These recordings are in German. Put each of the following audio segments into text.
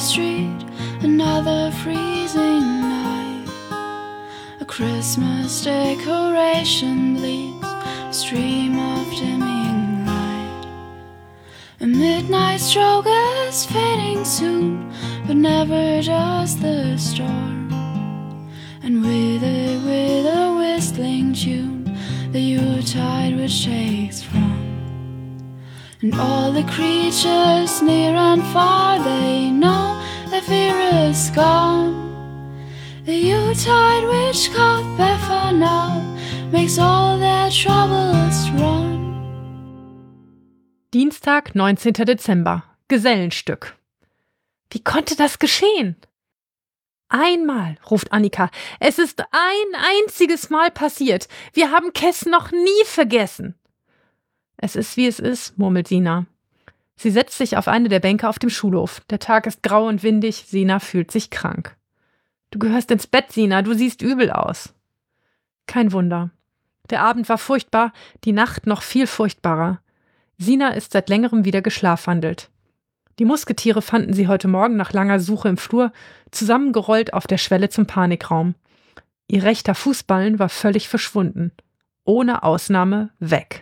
street, another freezing night. A Christmas decoration bleeds, a stream of dimming light. A midnight stroke is fading soon, but never does the storm. And with a whistling tune, the Yuletide which takes from. And all the creatures near and far, they know their fear is gone. The Yuletide which cometh before now makes all their troubles run. Dienstag, 19. Dezember. Gesellenstück. Wie konnte das geschehen? Einmal, ruft Annika. Es ist ein einziges Mal passiert. Wir haben Kes noch nie vergessen. Es ist, wie es ist, murmelt Sina. Sie setzt sich auf eine der Bänke auf dem Schulhof. Der Tag ist grau und windig. Sina fühlt sich krank. Du gehörst ins Bett, Sina. Du siehst übel aus. Kein Wunder. Der Abend war furchtbar, die Nacht noch viel furchtbarer. Sina ist seit längerem wieder geschlafwandelt. Die Musketiere fanden sie heute Morgen nach langer Suche im Flur zusammengerollt auf der Schwelle zum Panikraum. Ihr rechter Fußballen war völlig verschwunden. Ohne Ausnahme weg.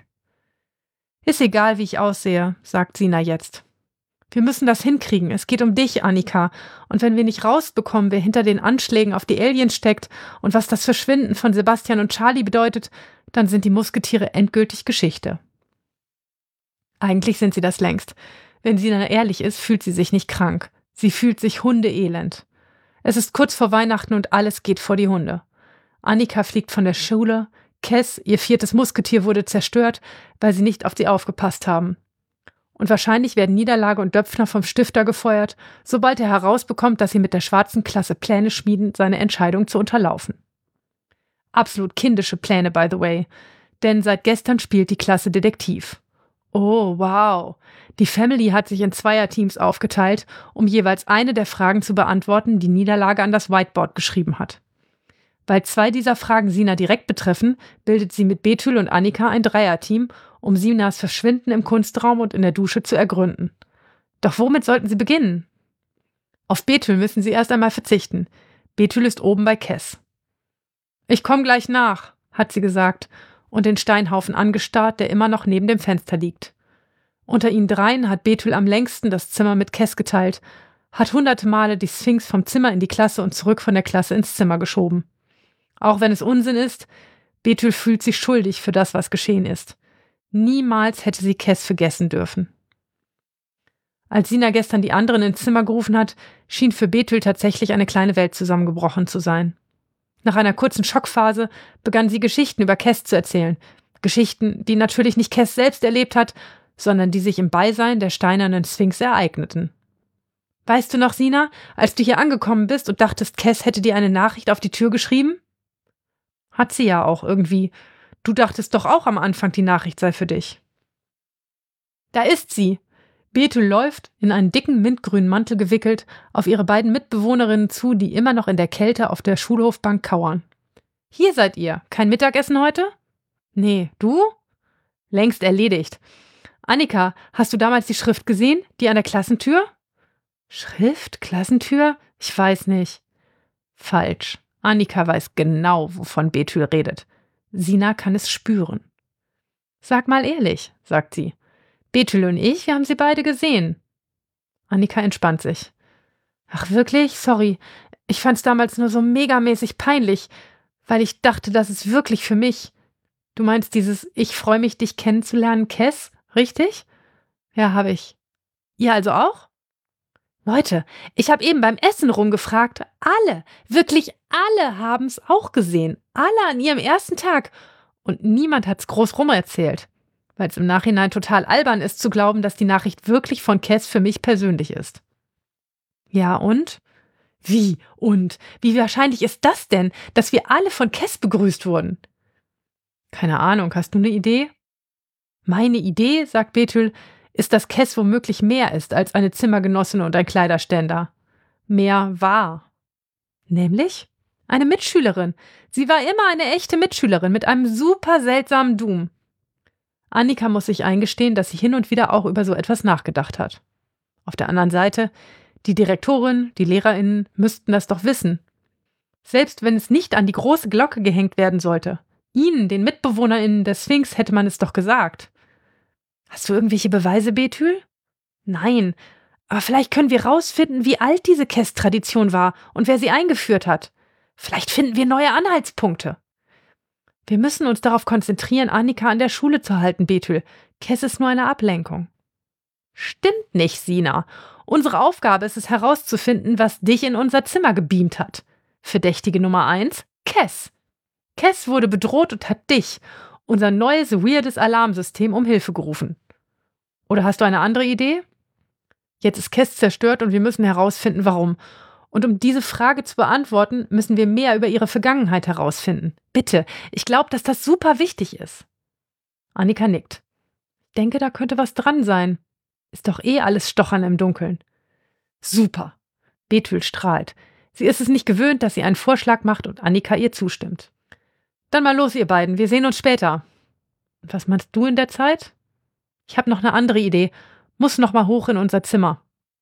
Ist egal, wie ich aussehe, sagt Sina jetzt. Wir müssen das hinkriegen. Es geht um dich, Annika. Und wenn wir nicht rausbekommen, wer hinter den Anschlägen auf die Aliens steckt und was das Verschwinden von Sebastian und Charlie bedeutet, dann sind die Musketiere endgültig Geschichte. Eigentlich sind sie das längst. Wenn Sina ehrlich ist, fühlt sie sich nicht krank. Sie fühlt sich hundeelend. Es ist kurz vor Weihnachten und alles geht vor die Hunde. Annika fliegt von der Schule. Kes, ihr 4. Musketier, wurde zerstört, weil sie nicht auf sie aufgepasst haben. Und wahrscheinlich werden Niederlage und Döpfner vom Stifter gefeuert, sobald er herausbekommt, dass sie mit der schwarzen Klasse Pläne schmieden, seine Entscheidung zu unterlaufen. Absolut kindische Pläne, by the way. Denn seit gestern spielt die Klasse Detektiv. Oh, wow. Die Family hat sich in Zweierteams aufgeteilt, um jeweils eine der Fragen zu beantworten, die Niederlage an das Whiteboard geschrieben hat. Weil 2 dieser Fragen Sina direkt betreffen, bildet sie mit Betül und Annika ein Dreierteam, um Sinas Verschwinden im Kunstraum und in der Dusche zu ergründen. Doch womit sollten sie beginnen? Auf Betül müssen sie erst einmal verzichten. Betül ist oben bei Kes. Ich komme gleich nach, hat sie gesagt und den Steinhaufen angestarrt, der immer noch neben dem Fenster liegt. Unter ihnen dreien hat Betül am längsten das Zimmer mit Kes geteilt, hat hunderte Male die Sphinx vom Zimmer in die Klasse und zurück von der Klasse ins Zimmer geschoben. Auch wenn es Unsinn ist, Betül fühlt sich schuldig für das, was geschehen ist. Niemals hätte sie Kes vergessen dürfen. Als Sina gestern die anderen ins Zimmer gerufen hat, schien für Betül tatsächlich eine kleine Welt zusammengebrochen zu sein. Nach einer kurzen Schockphase begann sie Geschichten über Kes zu erzählen. Geschichten, die natürlich nicht Kes selbst erlebt hat, sondern die sich im Beisein der steinernen Sphinx ereigneten. Weißt du noch, Sina, als du hier angekommen bist und dachtest, Kes hätte dir eine Nachricht auf die Tür geschrieben? Hat sie ja auch irgendwie. Du dachtest doch auch am Anfang, die Nachricht sei für dich. Da ist sie. Betül läuft, in einen dicken mintgrünen Mantel gewickelt, auf ihre beiden Mitbewohnerinnen zu, die immer noch in der Kälte auf der Schulhofbank kauern. Hier seid ihr. Kein Mittagessen heute? Nee, du? Längst erledigt. Annika, hast du damals die Schrift gesehen? Die an der Klassentür? Schrift? Klassentür? Ich weiß nicht. Falsch. Annika weiß genau, wovon Betül redet. Sina kann es spüren. Sag mal ehrlich, sagt sie. Betül und ich, wir haben sie beide gesehen. Annika entspannt sich. Ach wirklich? Sorry. Ich fand's damals nur so megamäßig peinlich, weil ich dachte, das ist wirklich für mich. Du meinst dieses Ich freue mich, dich kennenzulernen, Kes, richtig? Ja, habe ich. Ihr also auch? Leute, ich habe eben beim Essen rumgefragt. Alle, wirklich alle haben's auch gesehen. Alle an ihrem ersten Tag. Und niemand hat's groß rumerzählt. Weil es im Nachhinein total albern ist, zu glauben, dass die Nachricht wirklich von Kes für mich persönlich ist. Ja, und? Wie? Und? Wie wahrscheinlich ist das denn, dass wir alle von Kes begrüßt wurden? Keine Ahnung, hast du eine Idee? Meine Idee, sagt Betül, ist, dass Kes womöglich mehr ist als eine Zimmergenossin und ein Kleiderständer. Mehr war. Nämlich? Eine Mitschülerin. Sie war immer eine echte Mitschülerin mit einem super seltsamen Doom. Annika muss sich eingestehen, dass sie hin und wieder auch über so etwas nachgedacht hat. Auf der anderen Seite, Die Direktorin, die LehrerInnen müssten das doch wissen. Selbst wenn es nicht an die große Glocke gehängt werden sollte. Ihnen, den MitbewohnerInnen der Sphinx, hätte man es doch gesagt. Hast du irgendwelche Beweise, Betül? Nein, aber vielleicht können wir rausfinden, wie alt diese Kess-Tradition war und wer sie eingeführt hat. Vielleicht finden wir neue Anhaltspunkte. Wir müssen uns darauf konzentrieren, Annika an der Schule zu halten, Betül. Kess ist nur eine Ablenkung. Stimmt nicht, Sina. Unsere Aufgabe ist es herauszufinden, was dich in unser Zimmer gebeamt hat. Verdächtige Nummer 1, Kess. Kess wurde bedroht und hat dich, unser neues, weirdes Alarmsystem, um Hilfe gerufen. Oder hast du eine andere Idee? Jetzt ist Kess zerstört und wir müssen herausfinden, warum. Und um diese Frage zu beantworten, müssen wir mehr über ihre Vergangenheit herausfinden. Bitte, ich glaube, dass das super wichtig ist. Annika nickt. Ich denke, da könnte was dran sein. Ist doch eh alles Stochern im Dunkeln. Super. Betül strahlt. Sie ist es nicht gewöhnt, dass sie einen Vorschlag macht und Annika ihr zustimmt. Dann mal los, ihr beiden. Wir sehen uns später. Und was meinst du in der Zeit? Ich habe noch eine andere Idee. Muss noch mal hoch in unser Zimmer.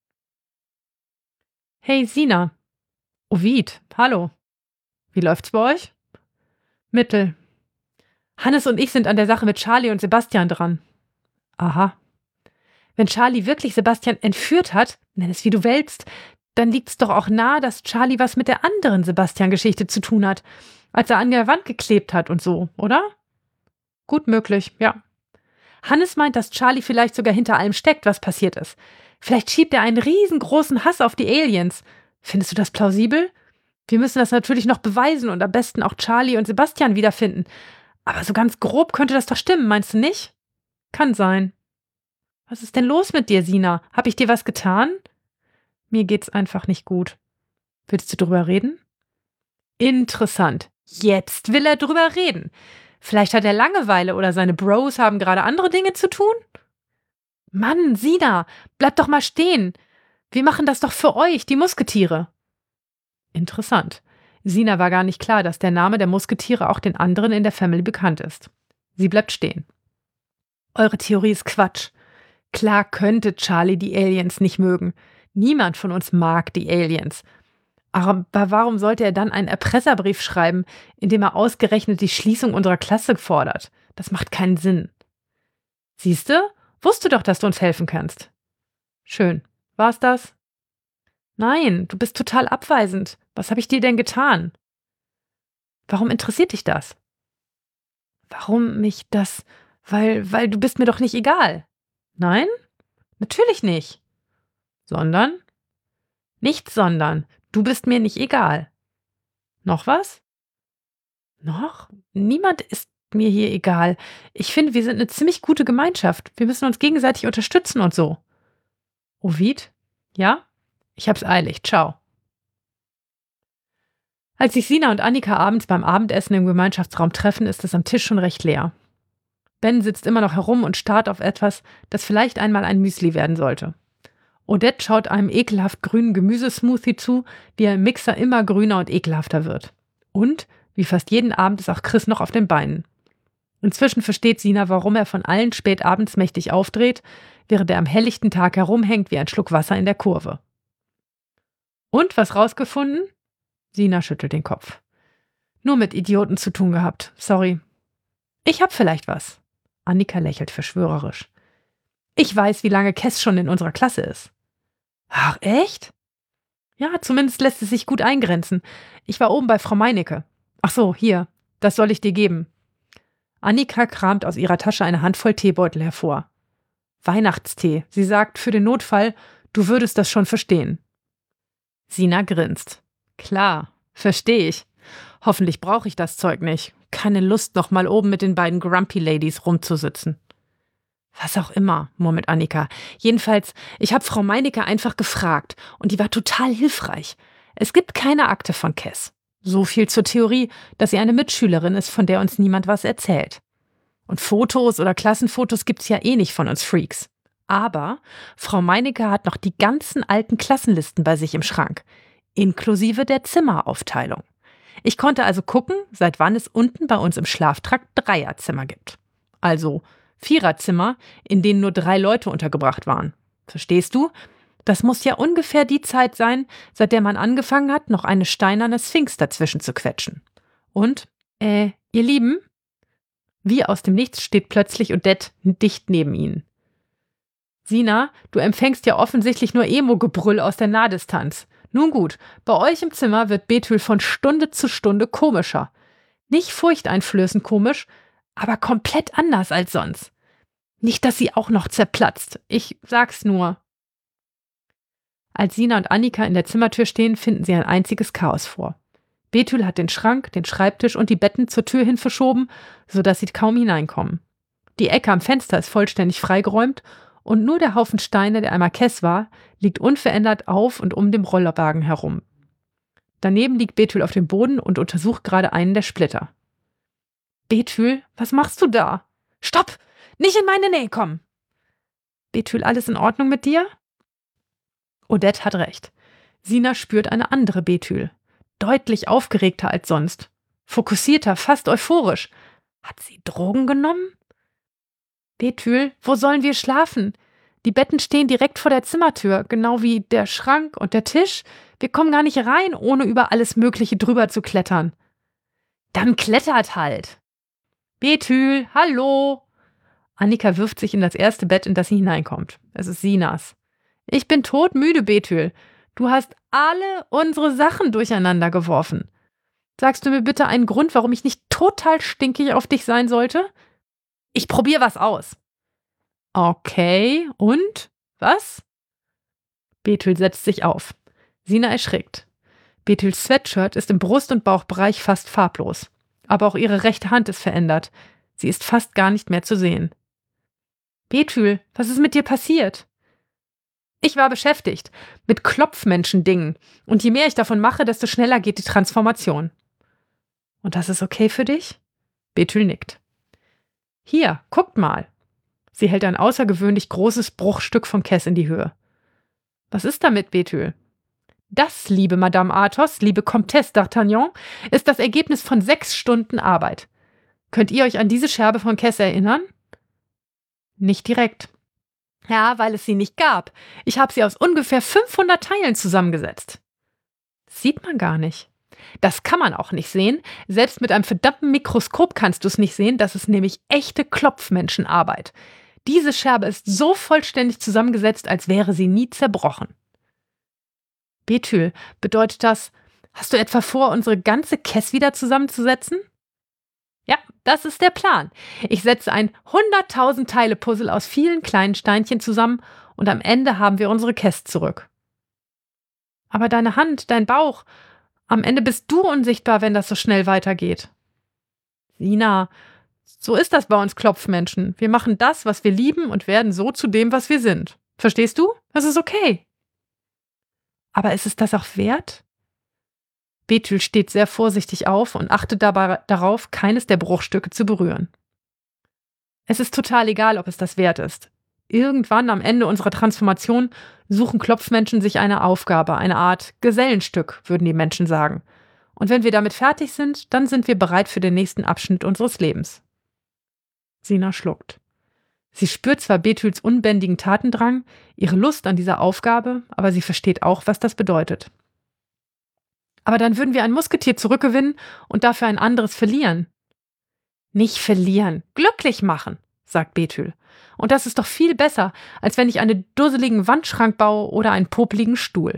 Hey, Sina. Ovid, hallo. Wie läuft's bei euch? Mittel. Hannes und ich sind an der Sache mit Charlie und Sebastian dran. Aha. Wenn Charlie wirklich Sebastian entführt hat, nenn es wie du willst, dann liegt's doch auch nahe, dass Charlie was mit der anderen Sebastian-Geschichte zu tun hat, als er an der Wand geklebt hat und so, oder? Gut möglich, ja. Hannes meint, dass Charlie vielleicht sogar hinter allem steckt, was passiert ist. Vielleicht schiebt er einen riesengroßen Hass auf die Aliens. Findest du das plausibel? Wir müssen das natürlich noch beweisen und am besten auch Charlie und Sebastian wiederfinden. Aber so ganz grob könnte das doch stimmen, meinst du nicht? Kann sein. Was ist denn los mit dir, Sina? Hab ich dir was getan? Mir geht's einfach nicht gut. Willst du drüber reden? Interessant. Jetzt will er drüber reden. Vielleicht hat er Langeweile oder seine Bros haben gerade andere Dinge zu tun? Mann, Sina, bleib doch mal stehen. Wir machen das doch für euch, die Musketiere. Interessant. Sina war gar nicht klar, dass der Name der Musketiere auch den anderen in der Family bekannt ist. Sie bleibt stehen. Eure Theorie ist Quatsch. Klar könnte Charlie die Aliens nicht mögen. Niemand von uns mag die Aliens. Aber warum sollte er dann einen Erpresserbrief schreiben, in dem er ausgerechnet die Schließung unserer Klasse fordert? Das macht keinen Sinn. Siehste? Wusste doch, dass du uns helfen kannst. Schön. War's das? Nein, du bist total abweisend. Was habe ich dir denn getan? Warum interessiert dich das? Warum mich das? Weil du bist mir doch nicht egal. Nein? Natürlich nicht. Sondern? Nichts sondern. Du bist mir nicht egal. Noch was? Noch? Niemand ist mir hier egal. Ich finde, wir sind eine ziemlich gute Gemeinschaft. Wir müssen uns gegenseitig unterstützen und so. Ovid? Ja? Ich hab's eilig. Ciao. Als sich Sina und Annika abends beim Abendessen im Gemeinschaftsraum treffen, ist es am Tisch schon recht leer. Ben sitzt immer noch herum und starrt auf etwas, das vielleicht einmal ein Müsli werden sollte. Odette schaut einem ekelhaft grünen Gemüsesmoothie zu, wie er im Mixer immer grüner und ekelhafter wird. Und, wie fast jeden Abend, ist auch Chris noch auf den Beinen. Inzwischen versteht Sina, warum er von allen spät abends mächtig aufdreht, während er am helllichten Tag herumhängt wie ein Schluck Wasser in der Kurve. Und, was rausgefunden? Sina schüttelt den Kopf. Nur mit Idioten zu tun gehabt, sorry. Ich hab vielleicht was. Annika lächelt verschwörerisch. Ich weiß, wie lange Kess schon in unserer Klasse ist. Ach, echt? Ja, zumindest lässt es sich gut eingrenzen. Ich war oben bei Frau Meinecke. Ach so, hier, das soll ich dir geben. Annika kramt aus ihrer Tasche eine Handvoll Teebeutel hervor. Weihnachtstee. Sie sagt, für den Notfall, du würdest das schon verstehen. Sina grinst. Klar, verstehe ich. Hoffentlich brauche ich das Zeug nicht. Keine Lust, noch mal oben mit den beiden Grumpy Ladies rumzusitzen. Was auch immer, murmelt Annika. Jedenfalls, ich habe Frau Meinecke einfach gefragt und die war total hilfreich. Es gibt keine Akte von Kess. So viel zur Theorie, dass sie eine Mitschülerin ist, von der uns niemand was erzählt. Und Fotos oder Klassenfotos gibt's ja eh nicht von uns Freaks. Aber Frau Meinecke hat noch die ganzen alten Klassenlisten bei sich im Schrank, inklusive der Zimmeraufteilung. Ich konnte also gucken, seit wann es unten bei uns im Schlaftrakt Dreierzimmer gibt. Also Viererzimmer, in denen nur 3 Leute untergebracht waren. Verstehst du? Das muss ja ungefähr die Zeit sein, seit der man angefangen hat, noch eine steinerne Sphinx dazwischen zu quetschen. Und, ihr Lieben? Wie aus dem Nichts steht plötzlich Odette dicht neben ihnen. Sina, du empfängst ja offensichtlich nur Emo-Gebrüll aus der Nahdistanz. Nun gut, bei euch im Zimmer wird Betül von Stunde zu Stunde komischer. Nicht furchteinflößend komisch, aber komplett anders als sonst. Nicht, dass sie auch noch zerplatzt. Ich sag's nur. Als Sina und Annika in der Zimmertür stehen, finden sie ein einziges Chaos vor. Betül hat den Schrank, den Schreibtisch und die Betten zur Tür hin verschoben, sodass sie kaum hineinkommen. Die Ecke am Fenster ist vollständig freigeräumt und nur der Haufen Steine, der einmal Kess war, liegt unverändert auf und um den Rollerwagen herum. Daneben liegt Betül auf dem Boden und untersucht gerade einen der Splitter. Betül, was machst du da? Stopp! Nicht in meine Nähe kommen! Betül, alles in Ordnung mit dir? Odette hat recht. Sina spürt eine andere Betül. Deutlich aufgeregter als sonst. Fokussierter, fast euphorisch. Hat sie Drogen genommen? Betül, wo sollen wir schlafen? Die Betten stehen direkt vor der Zimmertür, genau wie der Schrank und der Tisch. Wir kommen gar nicht rein, ohne über alles Mögliche drüber zu klettern. Dann klettert halt. Betül, hallo! Annika wirft sich in das erste Bett, in das sie hineinkommt. Es ist Sinas. Ich bin todmüde, Betül. Du hast alle unsere Sachen durcheinander geworfen. Sagst du mir bitte einen Grund, warum ich nicht total stinkig auf dich sein sollte? Ich probiere was aus. Okay, und? Was? Betül setzt sich auf. Sina erschrickt. Betüls Sweatshirt ist im Brust- und Bauchbereich fast farblos. Aber auch ihre rechte Hand ist verändert. Sie ist fast gar nicht mehr zu sehen. Betül, was ist mit dir passiert? Ich war beschäftigt mit Klopfmenschen-Dingen. Und je mehr ich davon mache, desto schneller geht die Transformation. Und das ist okay für dich? Betül nickt. Hier, guckt mal. Sie hält ein außergewöhnlich großes Bruchstück vom Kess in die Höhe. Was ist damit, Betül? Das, liebe Madame Athos, liebe Comtesse d'Artagnan, ist das Ergebnis von 6 Stunden Arbeit. Könnt ihr euch an diese Scherbe von Kess erinnern? Nicht direkt. Ja, weil es sie nicht gab. Ich habe sie aus ungefähr 500 Teilen zusammengesetzt. Das sieht man gar nicht. Das kann man auch nicht sehen. Selbst mit einem verdammten Mikroskop kannst du es nicht sehen. Das ist nämlich echte Klopfmenschenarbeit. Diese Scherbe ist so vollständig zusammengesetzt, als wäre sie nie zerbrochen. Betül, bedeutet das, hast du etwa vor, unsere ganze Kess wieder zusammenzusetzen? Ja, das ist der Plan. Ich setze ein 100.000 Teile Puzzle aus vielen kleinen Steinchen zusammen und am Ende haben wir unsere Kess zurück. Aber deine Hand, dein Bauch, am Ende bist du unsichtbar, wenn das so schnell weitergeht. Sina, so ist das bei uns Klopfmenschen. Wir machen das, was wir lieben und werden so zu dem, was wir sind. Verstehst du? Das ist okay. Aber ist es das auch wert? Betül steht sehr vorsichtig auf und achtet dabei darauf, keines der Bruchstücke zu berühren. Es ist total egal, ob es das wert ist. Irgendwann am Ende unserer Transformation suchen Klopfmenschen sich eine Aufgabe, eine Art Gesellenstück, würden die Menschen sagen. Und wenn wir damit fertig sind, dann sind wir bereit für den nächsten Abschnitt unseres Lebens. Sina schluckt. Sie spürt zwar Betüls unbändigen Tatendrang, ihre Lust an dieser Aufgabe, aber sie versteht auch, was das bedeutet. Aber dann würden wir ein Musketier zurückgewinnen und dafür ein anderes verlieren. Nicht verlieren, glücklich machen, sagt Betül. Und das ist doch viel besser, als wenn ich einen dusseligen Wandschrank baue oder einen popeligen Stuhl.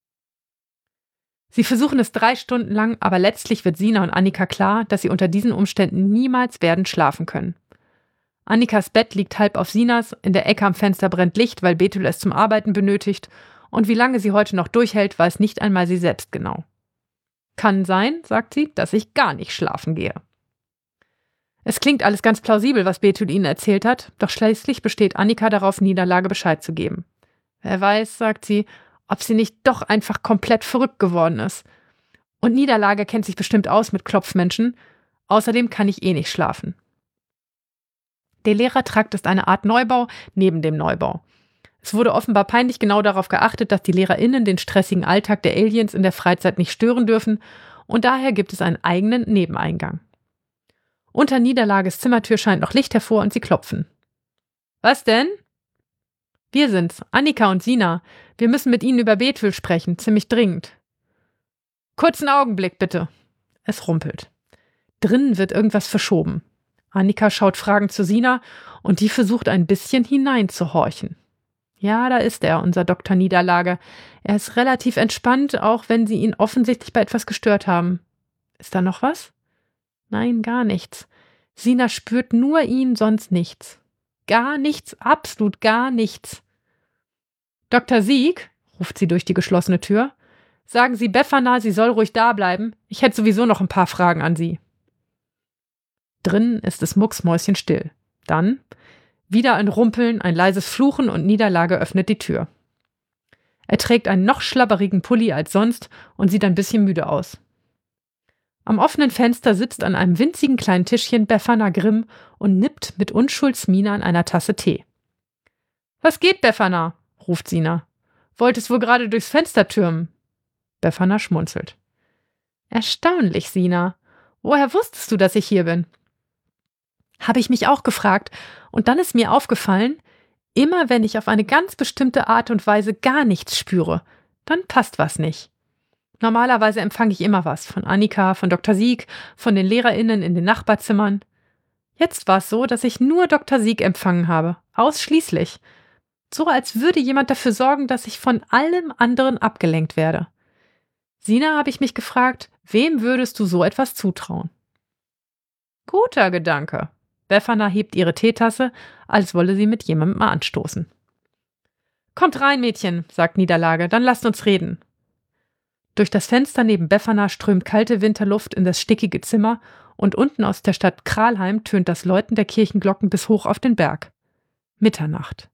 Sie versuchen es 3 Stunden lang, aber letztlich wird Sina und Annika klar, dass sie unter diesen Umständen niemals werden schlafen können. Annikas Bett liegt halb auf Sinas, in der Ecke am Fenster brennt Licht, weil Betül es zum Arbeiten benötigt, und wie lange sie heute noch durchhält, weiß nicht einmal sie selbst genau. Kann sein, sagt sie, dass ich gar nicht schlafen gehe. Es klingt alles ganz plausibel, was Betül ihnen erzählt hat, doch schließlich besteht Annika darauf, Niederlage Bescheid zu geben. Wer weiß, sagt sie, ob sie nicht doch einfach komplett verrückt geworden ist. Und Niederlage kennt sich bestimmt aus mit Klopfmenschen. Außerdem kann ich eh nicht schlafen. Der Lehrertrakt ist eine Art Neubau neben dem Neubau. Es wurde offenbar peinlich genau darauf geachtet, dass die LehrerInnen den stressigen Alltag der Aliens in der Freizeit nicht stören dürfen, und daher gibt es einen eigenen Nebeneingang. Unter Niederlages Zimmertür scheint noch Licht hervor und sie klopfen. Was denn? Wir sind's, Annika und Sina. Wir müssen mit Ihnen über Bethel sprechen, ziemlich dringend. Kurzen Augenblick, bitte. Es rumpelt. Drinnen wird irgendwas verschoben. Annika schaut fragend zu Sina und die versucht ein bisschen hineinzuhorchen. Ja, da ist er, unser Dr. Niederlage. Er ist relativ entspannt, auch wenn sie ihn offensichtlich bei etwas gestört haben. Ist da noch was? Nein, gar nichts. Sina spürt nur ihn, sonst nichts. Gar nichts, absolut gar nichts. Dr. Sieg, ruft sie durch die geschlossene Tür, sagen Sie Befana, sie soll ruhig da bleiben. Ich hätte sowieso noch ein paar Fragen an sie. Drinnen ist es mucksmäuschenstill. Dann wieder ein Rumpeln, ein leises Fluchen und Niederlage öffnet die Tür. Er trägt einen noch schlabberigen Pulli als sonst und sieht ein bisschen müde aus. Am offenen Fenster sitzt an einem winzigen kleinen Tischchen Befana Grimm und nippt mit Unschuldsmiene an einer Tasse Tee. »Was geht, Befana?« ruft Sina. »Wolltest wohl gerade durchs Fenster türmen?« Befana schmunzelt. »Erstaunlich, Sina. Woher wusstest du, dass ich hier bin?« Habe ich mich auch gefragt, und dann ist mir aufgefallen, immer wenn ich auf eine ganz bestimmte Art und Weise gar nichts spüre, dann passt was nicht. Normalerweise empfange ich immer was, von Annika, von Dr. Sieg, von den LehrerInnen in den Nachbarzimmern. Jetzt war es so, dass ich nur Dr. Sieg empfangen habe, ausschließlich. So als würde jemand dafür sorgen, dass ich von allem anderen abgelenkt werde. Sina, habe ich mich gefragt, wem würdest du so etwas zutrauen? Guter Gedanke. Befana hebt ihre Teetasse, als wolle sie mit jemandem mal anstoßen. Kommt rein, Mädchen, sagt Niederlage, dann lasst uns reden. Durch das Fenster neben Befana strömt kalte Winterluft in das stickige Zimmer und unten aus der Stadt Kralheim tönt das Läuten der Kirchenglocken bis hoch auf den Berg. Mitternacht.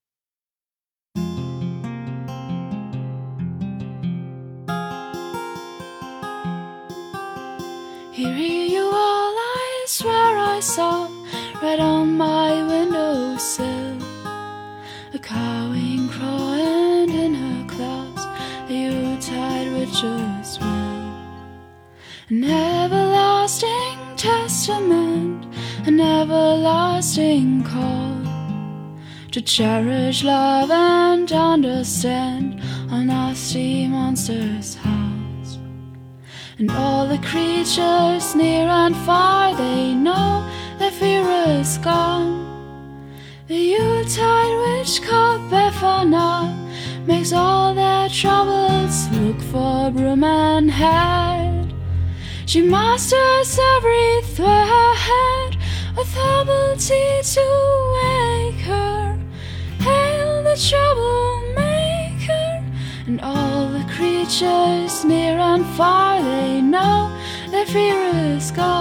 Here you all, I swear I saw right on my windowsill a cowing crow, and in her claws the Yuletide witch's will. An everlasting testament, an everlasting call to cherish, love, and understand our nasty monster's house. And all the creatures near and far, they know their fear is gone. The Yuletide witch called Befana makes all their troubles look for broom and hat. She masters every thread with herbal tea to wake her. Hail the troublemaker, and all the creatures near and far, they know their fear is gone.